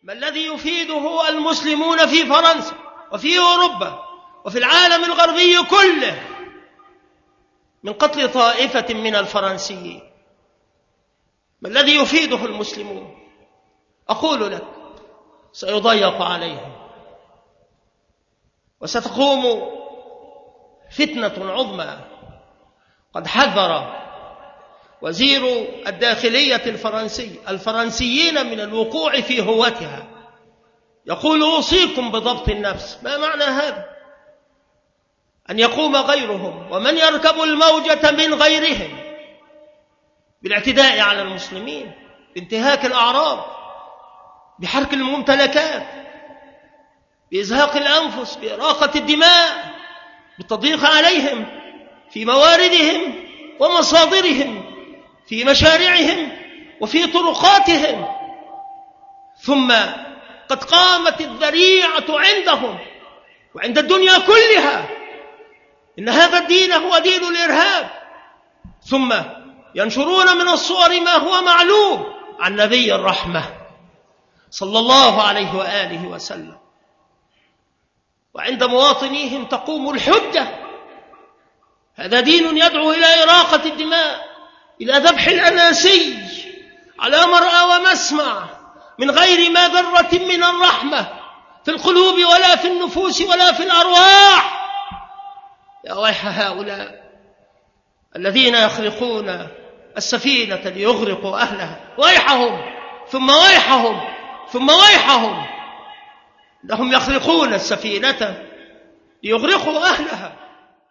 ما الذي يفيده المسلمون في فرنسا وفي أوروبا وفي العالم الغربي كله من قتل طائفة من الفرنسيين؟ ما الذي يفيده المسلمون؟ أقول لك سيضيق عليهم وستقوم فتنة عظمى. قد حذر وزير الداخلية الفرنسيين من الوقوع في هوتها، يقول أوصيكم بضبط النفس. ما معنى هذا؟ أن يقوم غيرهم ومن يركب الموجة من غيرهم بالاعتداء على المسلمين، بانتهاك الأعراض، بحرق الممتلكات، بإزهاق الأنفس، بإراقة الدماء، بالتضييق عليهم في مواردهم ومصادرهم، في مشاريعهم وفي طرقاتهم. ثم قد قامت الذريعة عندهم وعند الدنيا كلها إن هذا الدين هو دين الإرهاب، ثم ينشرون من الصور ما هو معلوم عن نبي الرحمة صلى الله عليه وآله وسلم. وعند مواطنيهم تقوم الحجة. هذا دين يدعو إلى إراقة الدماء، إلى ذبح الأناسي على مرأى ومسمع من غير ما ذرة من الرحمة في القلوب ولا في النفوس ولا في الأرواح. يا ويح هؤلاء الذين يخرقون السفينة ليغرقوا أهلها. ويحهم ثم ويحهم ثم ويحهم، لهم يخرقون السفينة ليغرقوا أهلها.